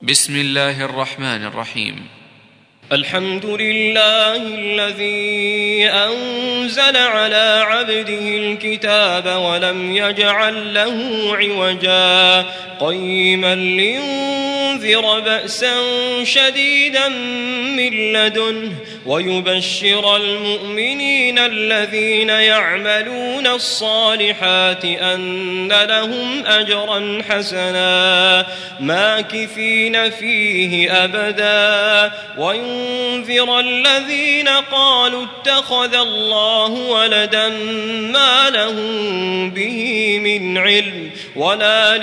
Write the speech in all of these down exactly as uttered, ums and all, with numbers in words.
بسم الله الرحمن الرحيم. الحمد لله الذي أنزل على عبده الكتاب ولم يجعل له عوجا قيما لينذر بأسا شديدا من لدنه ويبشر المؤمنين الذين يعملون الصالحات أن لهم أجرا حسنا ماكثين فيه أبدا وينذر الذين قالوا اتخذ الله ولدا ما لهم به من علم ولا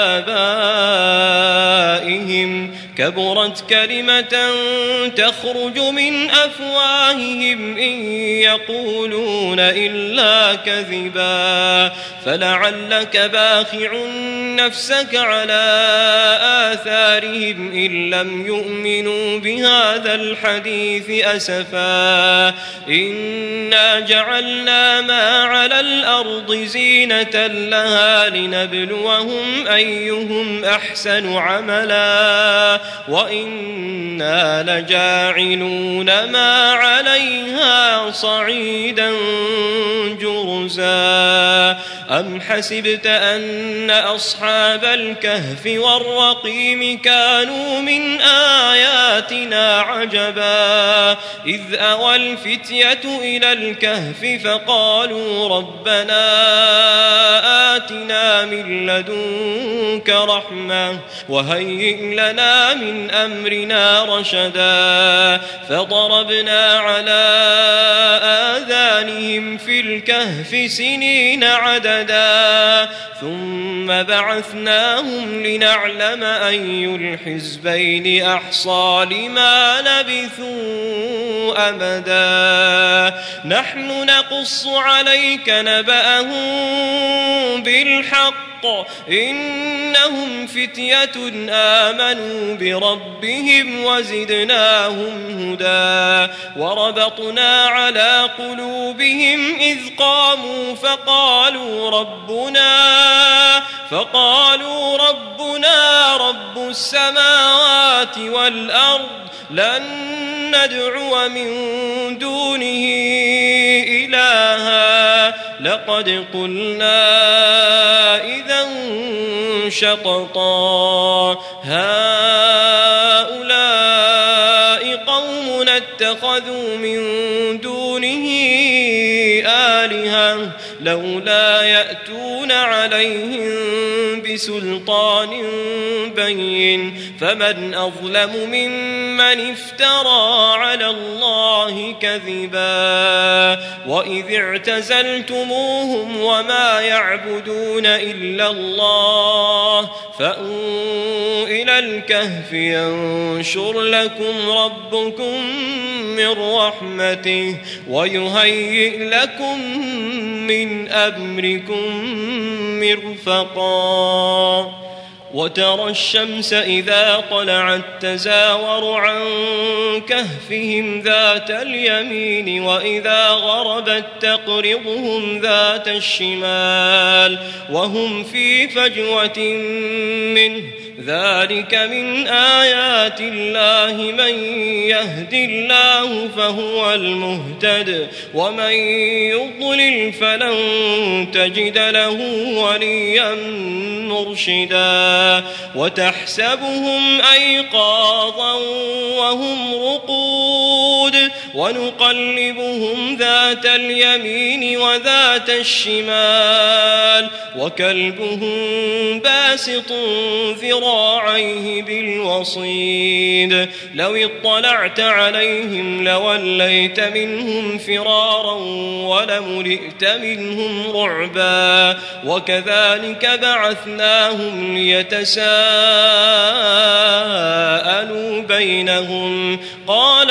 لآبائهم كبرت كلمة تخرج من أفواههم إن يقولون إلا كذبا فلعلك باخع نفسك على آثارهم إن لم يؤمنوا بهذا الحديث أسفا إنا جعلنا ما على الأرض زينة لها لنبلوهم أيهم أحسن عملا وإنا لجاعلون ما عليها صعيدا جرزا أم حسبت أن أصحاب الكهف والرقيم كانوا من آياتنا عجبا إذ أوى الفتية إلى الكهف فقالوا ربنا آتنا من لدنك رحمة وهيئ لنا من أمرنا رشدا فضربنا على آذانهم في الكهف سنين عددا ثم بعثناهم لنعلم أي الحزبين أحصى لما لبثوا أمدا نحن نقص عليك نبأهم بالحق إنهم فتية آمنوا بربهم وزدناهم هدى وربطنا على قلوبهم إذ قاموا فقالوا ربنا فقالوا ربنا رب السماوات والأرض لن ندعو من دونه إلها لقد قلنا إذا شططا هؤلاء قوم اتخذوا من دونه آلهة لولا يأتون عليهم بسلطان بين فمن أظلم ممن افترى على الله كذبا وإذ اعتزلتموهم وما يعبدون إلا الله فأووا إلى الكهف ينشر لكم ربكم من رحمته ويهيئ لكم من أمركم مرفقا وترى الشمس إذا طلعت تزاور عن كهفهم ذات اليمين وإذا غربت تقرضهم ذات الشمال وهم في فجوة منه ذلك من آيات الله من يهد الله فهو المهتد ومن يضلل فلن تجد له وليا مرشدا وتحسبهم أيقاظا وهم رقود ونقلبهم ذات اليمين وذات الشمال وكلبهم باسط ذراعيه بالوصيد لو اطلعت عليهم لوليت منهم فرارا ولملئت منهم رعبا وكذلك بعثناهم ليتساءلوا بينهم قال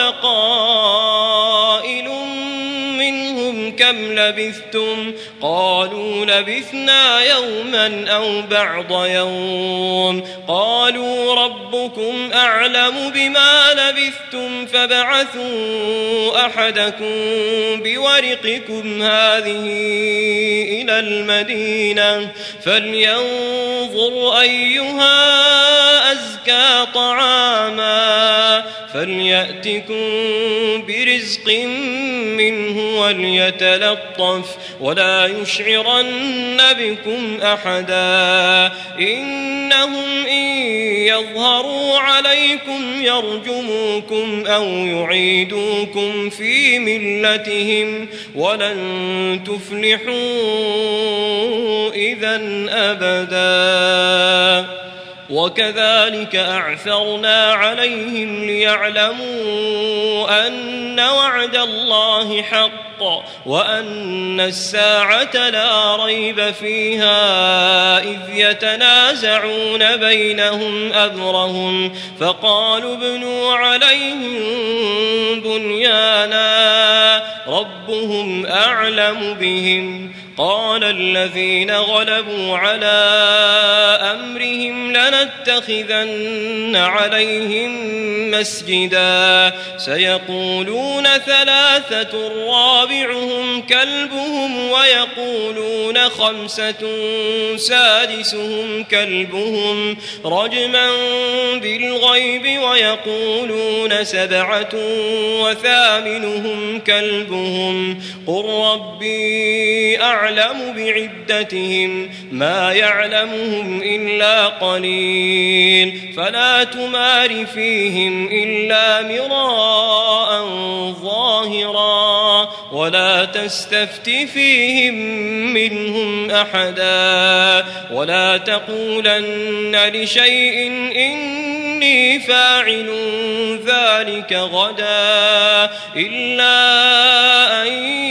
قائل منهم كم لبثتم قالوا لبثنا يوما أو بعض يوم قالوا ربكم أعلم بما لبثتم فابعثوا أحدكم بورقكم هذه إلى المدينة فلينظر أيها أزكى طعاما فليأتكم برزق منه وليتلطف ولا يشعرن بكم أحدا إنهم إن يظهروا عليكم يرجموكم أو يعيدوكم في ملتهم ولن تفلحوا إذن أبدا وكذلك أعثرنا عليهم ليعلموا أن وعد الله حق وأن الساعة لا ريب فيها إذ يتنازعون بينهم أمرهم فقالوا ابنوا عليهم بنيانا ربهم أعلم بهم قال الذين غلبوا على أمرهم لنتخذن عليهم مسجدا سيقولون ثلاثة رابعهم كلبهم ويقولون خمسة سادسهم كلبهم رجما بالغيب ويقولون سبعة وثامنهم كلبهم قل ربي أعلم أعلم بعدتهم ما يعلمهم إلا قليل فلا تمار فيهم إلا مراء ظاهرا ولا تستفت فيهم منهم أحدا ولا تقولن لشيء إني فاعل ذلك غدا إلا أن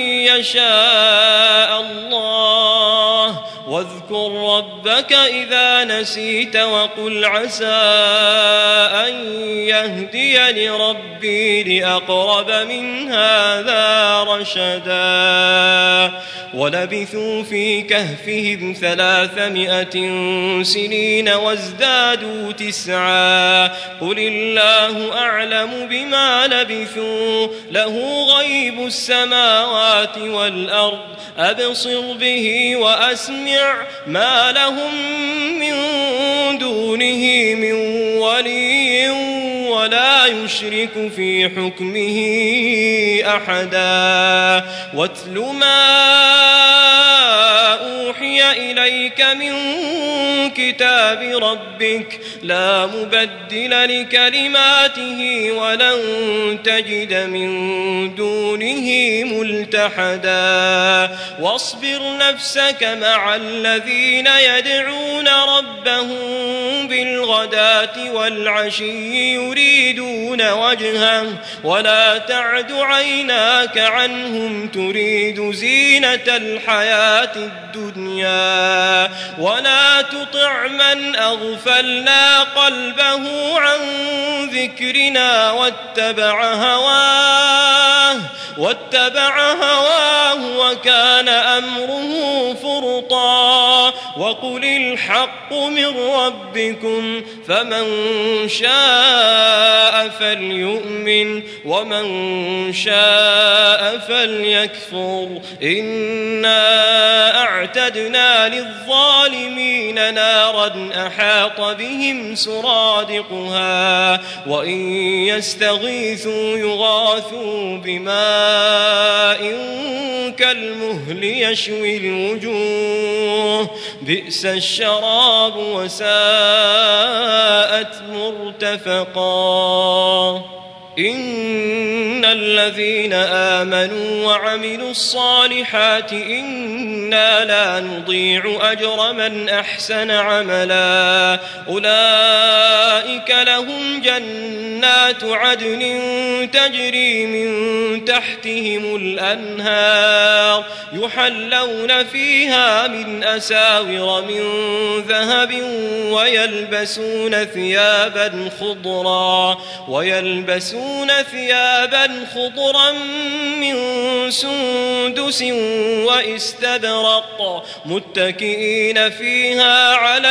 يشاء الله واذكر ربك إذا نسيت وقل عسى أن يهديني ربي لأقرب من هذا رشدا ولبثوا في كهفهم ثلاثمائة سنين وازدادوا تسعا قل الله أعلم بما لبثوا له غيب السماوات والأرض أبصر به وأسمع ما لهم من دونه من ولي ولا يشرك في حكمه أحدا واتل ما أوحي إليك من كتاب ربك لا مبدل لكلماته ولن تجد من دونه ملتحدا واصبر نفسك مع الذين يدعون ربهم بالغداة والعشي يريدون وجهه ولا تعد عيناك عنهم تريد زينة الحياة الدنيا ولا تطع من أغفلنا قلبه عن ذكرنا واتبع هواه واتبع هواه وكان أمره فرطا وقل الحق من ربكم فمن شاء فليؤمن ومن شاء فليكفر إنا أعتدنا للظالمين نارا أحاط بهم سرادقها وإن يستغيثوا يغاثوا بماء كالمهل يشوي الوجوه بئس الشراب وساءت مرتفقا إن الذين آمنوا وعملوا الصالحات إنا لا نضيع أجر من أحسن عملا أولئك لهم جنات عدن تجري من تحتهم الأنهار يحلون فيها من أساور من ذهب ويلبسون ثيابا خضرا ويلبسون ثيابا خضرا من سندس واستبرق متكئين فيها على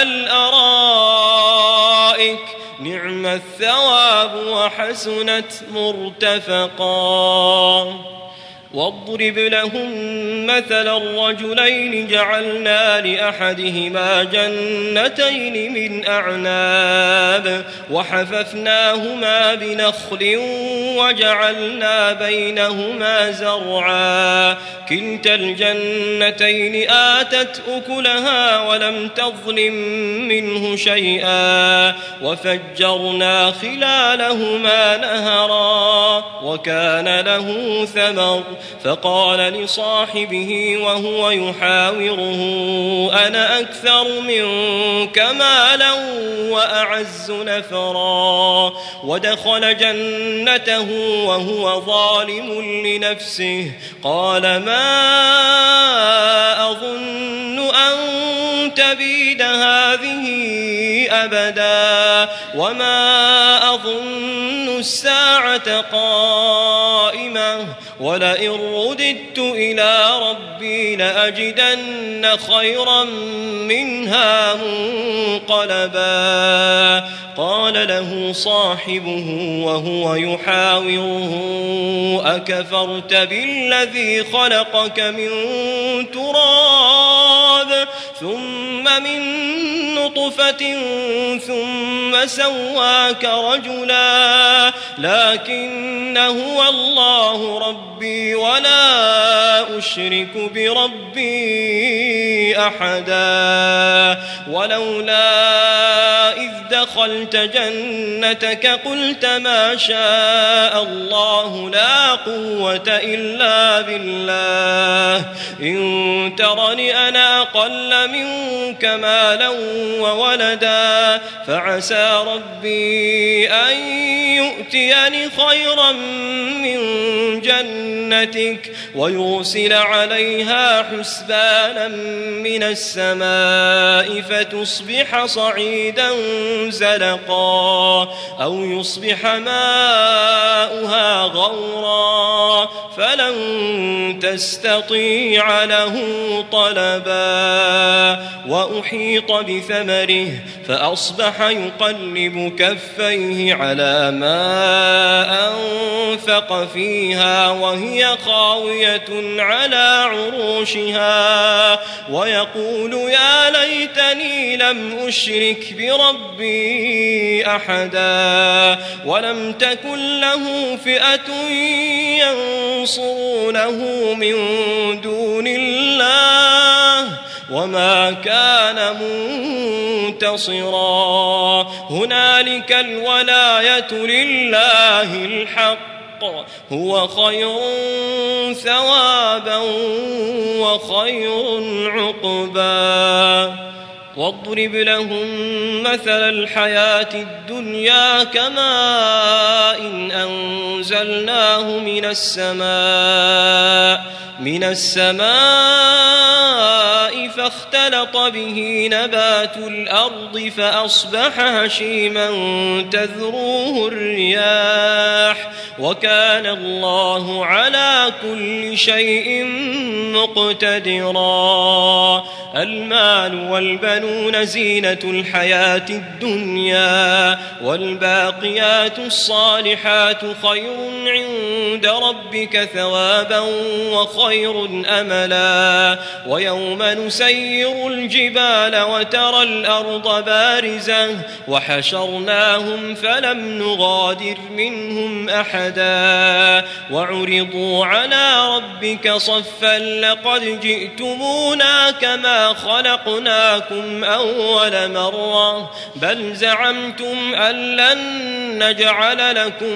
الأرائك نعم الثواب وحسنت مرتفقا واضرب لهم مثل الرجلين جعلنا لأحدهما جنتين من أعناب وحففناهما بنخل وجعلنا بينهما زرعا كلتا الجنتين آتت أكلها ولم تظلم منه شيئا وفجرنا خلالهما نهرا وكان له ثمر فقال لصاحبه وهو يحاوره أنا أكثر منك مالا وأعز نفرا ودخل جنته وهو ظالم لنفسه قال ما أظن أن تبيد هذه أبدا وما أظن الساعة قائمة ولئن رددت إلى ربي لأجدن خيرا منها منقلبا قال له صاحبه وهو يحاوره أكفرت بالذي خلقك من تراب ثم من نطفة ثم سواك رجلا لكن هو الله ربي ولا أشرك بربي أحدا ولولا إذ دخلت جنتك قلت ما شاء الله لا قوة إلا بالله إن ترني أنا أقل منك مالا وولدا فعسى ربي أن يؤتيني خيرا من جنتك ويرسل عليها حسبانا من السماء فتصبح صعيدا زلقا أو يصبح ماؤها غورا فلن تستطيع له طلبا وأحيط بثمره فأصبح يقلب كفيه على ما أنفق فيها وهي خاوية على عروشها ويقول يا ليتني لم أشرك بربي أحدا ولم تكن له فئة ينصرونه من دون الله وما كان منتصرا هنالك الولاية لله الحق هو خير ثوابا وخير عقبا واضرب لهم مثل الحياة الدنيا كماء إن أنزلناه من السماء من السماء فاختلط به نبات الأرض فأصبح هشيما تذروه الرياح وكان الله على كل شيء مقتدرا المال والبنون زينة الحياة الدنيا والباقيات الصالحات خير عند ربك ثوابا وخير أملا ويوم نسير الجبال وترى الأرض بارزة وحشرناهم فلم نغادر منهم أحدا وعرضوا على ربك صفا لقد جئتمونا كما خلقناكم أول مرة بل زعمتم أن لن نجعل لكم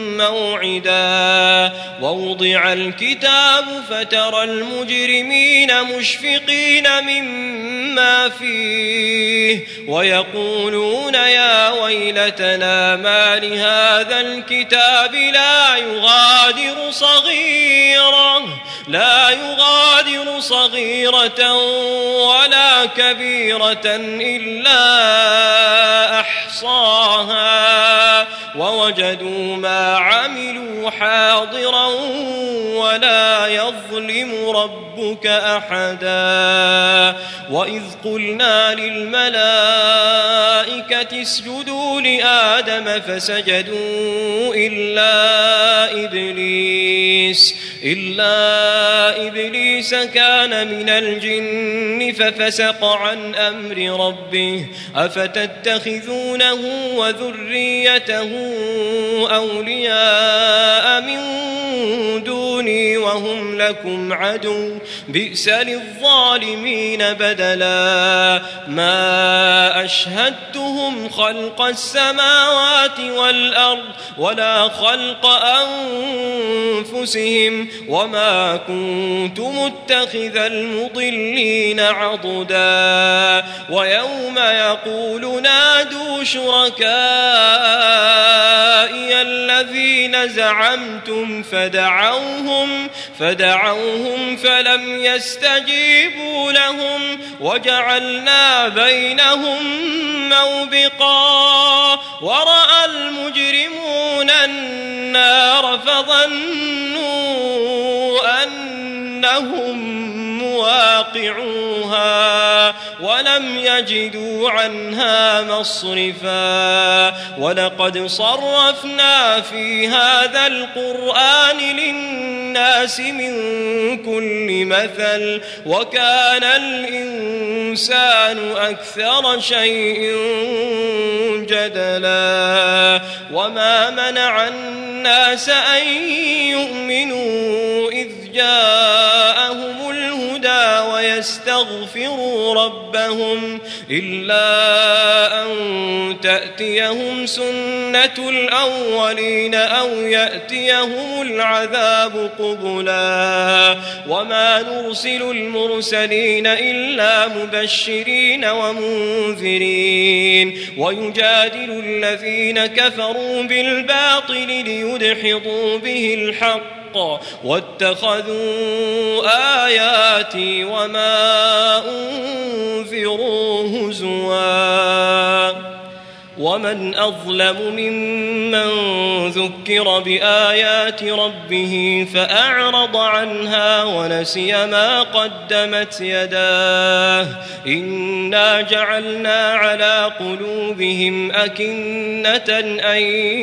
موعدا ووضع الكتاب فترى المجرمين مشفقين مما فيه ويقولون يا ويلتنا ما لهذا الكتاب لا يغادر صغيرة لا يغادر صغيرة ولا كبيرة إلا أحصاها ووجدوا ما عملوا حاضرا ولا يظلم ربك أحدا وإذ قلنا للملائكة اسجدوا لآدم فسجدوا إلا إبليس إلا إبليس كان من الجن ففسق عن أمر ربه أفتتخذونه وذريته أولياء من دوني وهم لكم عدو بئس للظالمين بدلا ما أشهدتهم خلق السماوات والأرض ولا خلق أنفسهم وما كنت متخذ المضلين عضدا ويوم يقول نادوا شركائي الذين زعمتم فدعوهم فدعوهم فلم يستجيبوا لهم وجعلنا بينهم موبقا ورأى المجرمون النار فظنوا أنهم مواقعوها ولم يجدوا عنها مصرفا ولقد صرفنا في هذا القرآن للناس من كل مثل وكان الإنسان أكثر شيء جدلا وما منع الناس أن يؤمنوا إذ جاءهم الهدى ويستغفروا ربهم إلا أن تأتيهم سنة الأولين أو يأتيهم العذاب قبلا وما نرسل المرسلين إلا مبشرين ومنذرين ويجادل الذين كفروا بالباطل ليدحضوا به الحق واتخذوا آياتي وما أنذروا هزوا ومن أظلم ممن ذكر بآيات ربه فأعرض عنها ونسي ما قدمت يداه إنا جعلنا على قلوبهم أكنة أن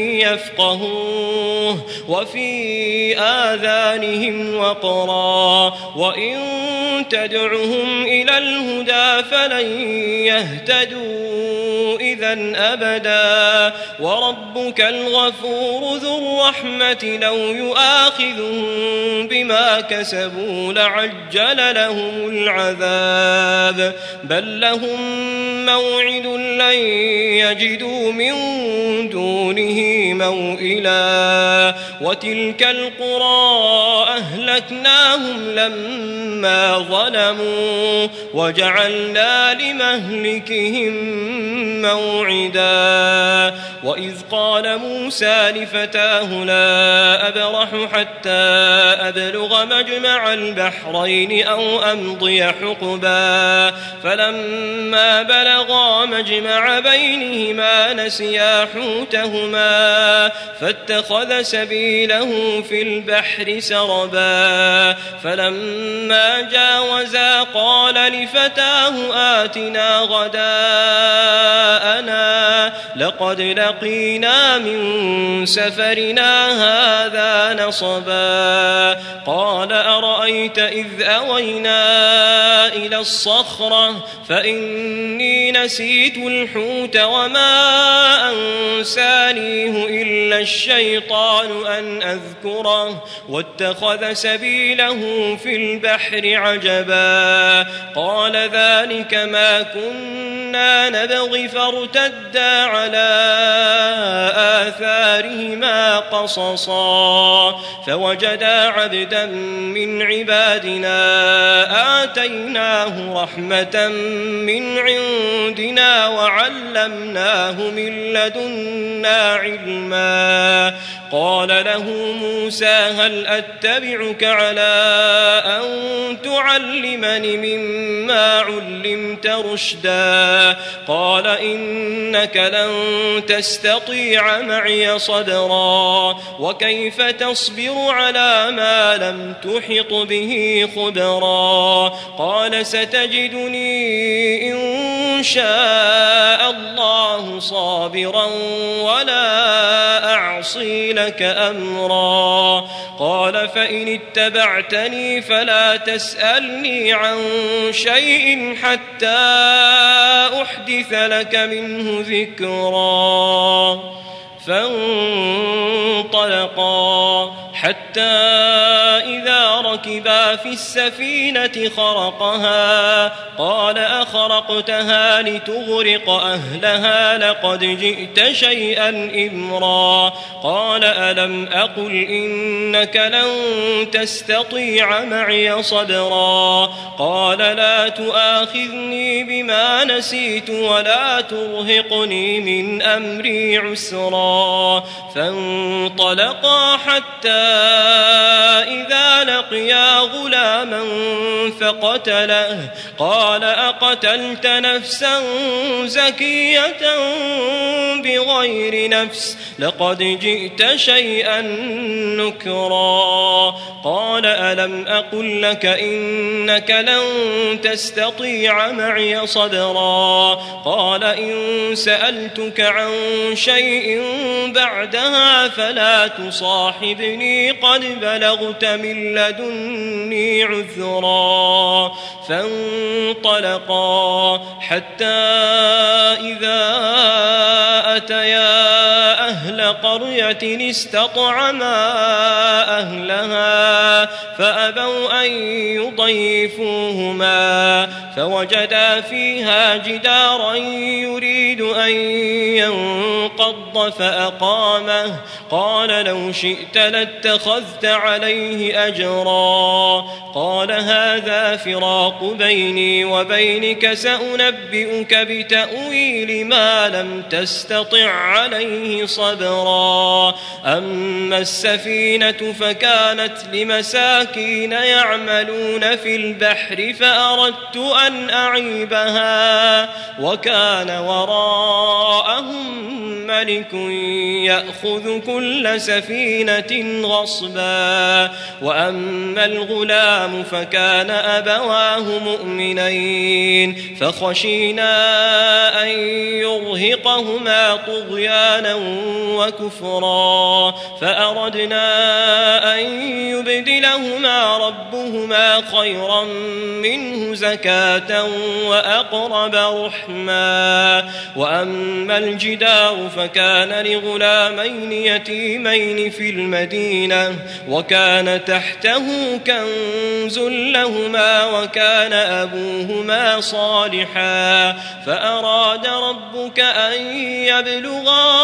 يفقهوه وفي آذانهم وقرا وإن تدعهم إلى الهدى فلن يهتدوا إذا أبدا وربك الغفور ذو الرحمة لو يؤاخذهم بما كسبوا لعجل لهم العذاب بل لهم موعد لن يجدوا من دونه موئلا وتلك القرى أهلكناهم لما ظلموا وجعلنا لمهلكهم موعدا وإذ قال موسى لفتاه لا أبرح حتى أبلغ مجمع البحرين أو أمضي حقبا فلما بلغا مجمع بينهما نسيا حوتهما فاتخذ سبيله في البحر سربا فلما جاوزا قال لفتاه آتنا غداءنا لقد لقينا من سفرنا هذا نصبا قال أرأيت إذ أوينا إلى الصخرة فإني نسيت الحوت وما أنسانيه إلا الشيطان أن أذكره واتخذ سبيله في البحر عجبا قال ذلك ما كنا نبغي فارتدا على آثارهما قصصا فوجدا عبدا من عبادنا آتيناه رحمة من عندنا وعلمناه من لدنا علما قال له موسى هل أتبعك على أن تعلمني مما علمت رشدا قال إنك لن تستطيع معي صبرا وكيف تصبر على ما لم تحط به خبرا قال ستجدني إن شاء الله صابرا ولا أعصي لك أمرا قال فإن اتبعتني فلا تسألني عن شيء حتى أحدث لك منه ذكرا فانطلقا حتى إذا ركبا في السفينة خرقها قال أخرقتها لتغرق أهلها لقد جئت شيئا إمرا قال ألم أقل إنك لن تستطيع معي صبرا قال لا تؤاخذني بما نسيت ولا ترهقني من أمري عسرا فانطلقا حتى إذا لقيا غلاما فقتله قال أقتلت نفسا زكية بغير نفس لقد جئت شيئا نكرا قال ألم أقل لك إنك لن تستطيع معي صبرا قال إن سألتك عن شيء بعدها فلا تصاحبني قد بلغت من لدني عذرا فانطلقا حتى إذا أتيا أهل قرية استطعما أهلها فأبوا أن يضيفوهما فوجدا فيها جدارا يريد أن ينقض فأقامه قال لو شئت لاتخذت عليه أجرا قال هذا فراق بيني وبينك سأنبئك بتأويل ما لم تستطع عليه صبرا أما السفينة فكانت لمساكين يعملون في البحر فأردت أن أعيبها وكان وراءهم ملك يأخذ كل سفينة غصبا وأما الغلام فكان أبواه مؤمنين فخشينا أن يرهقهما طغيانا وكفرا فأردنا أن يبدلهما ربهما خيرا منه زكاة وأقرب رحما وأما الجدار فكان لغلامين يتيمين في المدينة وكان تحته كنز لهما وكان أبوهما صالحا فأراد ربك أن يبلغا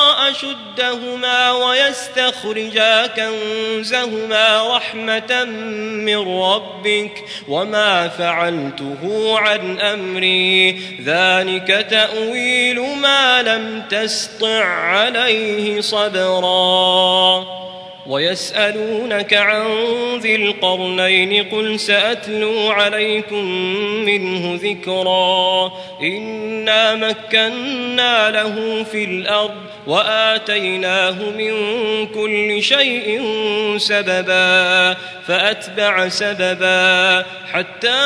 أشدهما ويستخرجا كنزهما رحمة من ربك وما فعلته عن أمري ذلك تأويل ما لم تسطع عليه صبرا ويسألونك عن ذي القرنين قل سأتلو عليكم منه ذكرا إنا مكنا له في الأرض وآتيناه من كل شيء سببا فأتبع سببا حتى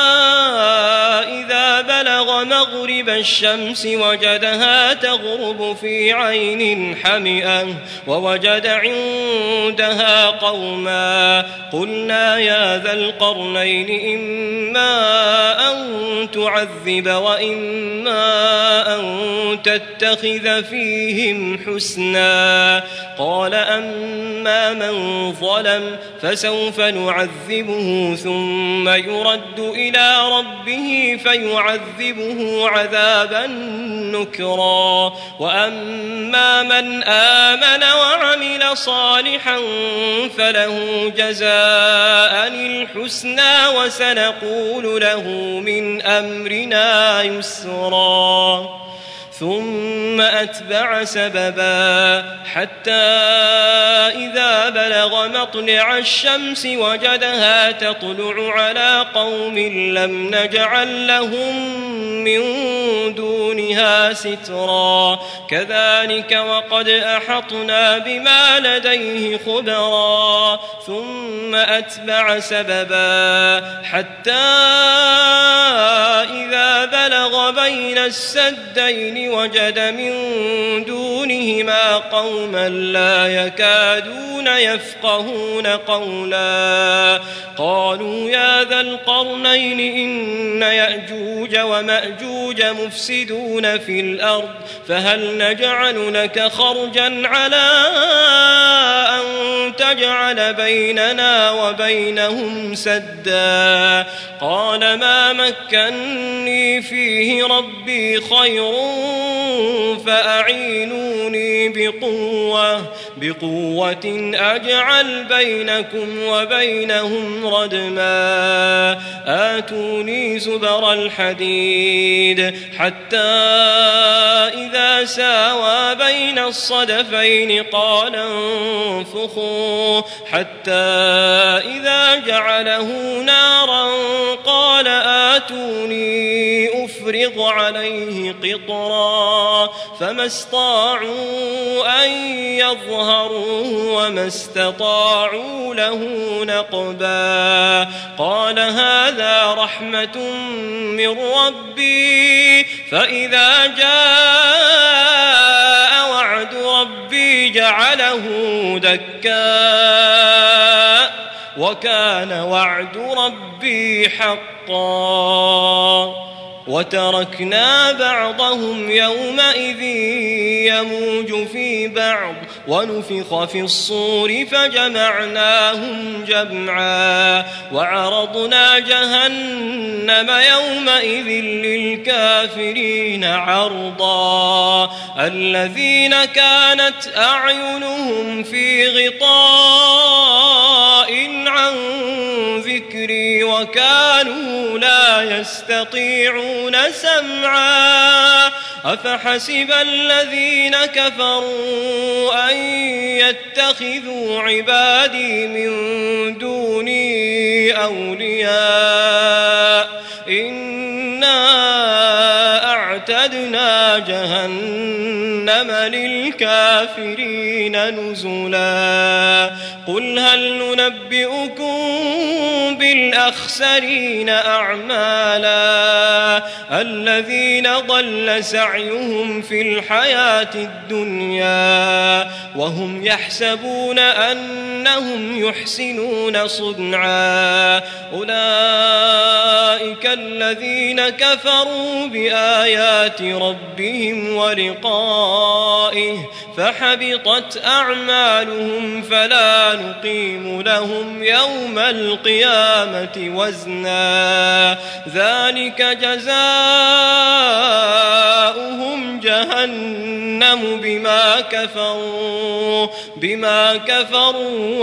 إذا بلغ مغرب الشمس وجدها تغرب في عين حمئة ووجد عندها قوما قلنا يا ذا القرنين إما أن تعذب وإما أن تتخذ فيهم حسنا قال أما من ظلم فسوف نعذبه ثم يرد إلى ربه فيعذبه عذابا نكرا وأما من آمن وعمل صالحا فله جزاء الحسنى وسنقول له من أمرنا يسرا ثم أتبع سببا حتى إذا بلغ مطلع الشمس وجدها تطلع على قوم لم نجعل لهم من دونها سترا كذلك وقد أحطنا بما لديه خبرا ثم أتبع سببا حتى إذا بلغ بين السدين وجد من دونهما قوما لا يكادون يفقهون قولا قالوا يا ذا القرنين إن يأجوج ومأجوج مفسدون في الأرض فهل نجعل لك خرجا على أن تجعل بيننا وبينهم سدا قال ما مكني فيه ربي خير فأعينوني بقوة بقوة أجعل بينكم وبينهم ردما آتوني زبر الحديد حتى إذا ساوى بين الصدفين قال انفخوا حتى إذا جعله نارا قال آتوني أفرغ عليه قطرا فما استطاعوا أن يظهروه وما استطاعوا له نقبا قال هذا رحمة من ربي فإذا جاء وعد ربي جعله دكا وكان وعد ربي حقا وتركنا بعضهم يومئذ يموج في بعض ونفخ في الصور فجمعناهم جمعا وعرضنا جهنم يومئذ للكافرين عرضا الذين كانت أعينهم في غطاء عن ذكري وكانوا لا يستطيعون سمعا أفحسب الذين كفروا أن يتخذوا عبادي من دوني أولياء إنا أعتدنا جهنم للكافرين نزلا قل هل ننبئكم بالأخسرين أعمالا الذين ضل سعيهم في الحياة الدنيا وهم يحسبون أنهم يحسنون صنعا أولئك الذين كفروا بآيات ربهم ولقائه فحبطت أعمالهم فلا نقيم لهم يوم القيامة وزنا ذلك جزاؤهم جهنم بما كفروا بما كفروا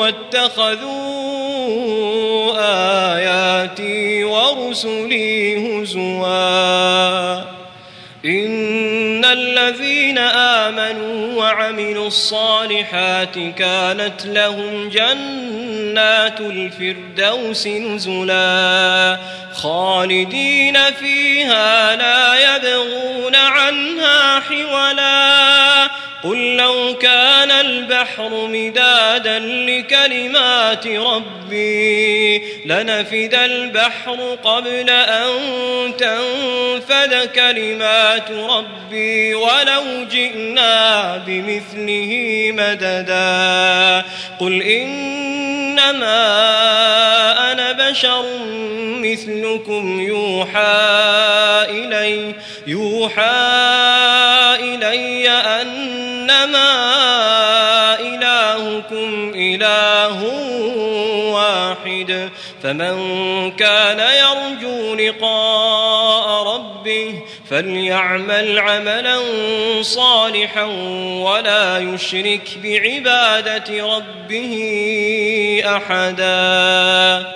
واتخذوا آياتي ورسلي هزوا إن الذين آمنوا وعملوا الصالحات كانت لهم جنات الفردوس نزلا خالدين فيها لا يبغون عنها حولا قل لو كان البحر مدادا لكلمات ربي لنفد البحر قبل أن تنفد كلمات ربي ولو جئنا بمثله مددا قل إنما أنا بشر مثلكم يوحى إلي يوحى إلي أنما إلهكم إله واحد فمن كان يرجو لقاء ربه فليعمل عملا صالحا ولا يشرك بعبادة ربه أحدا.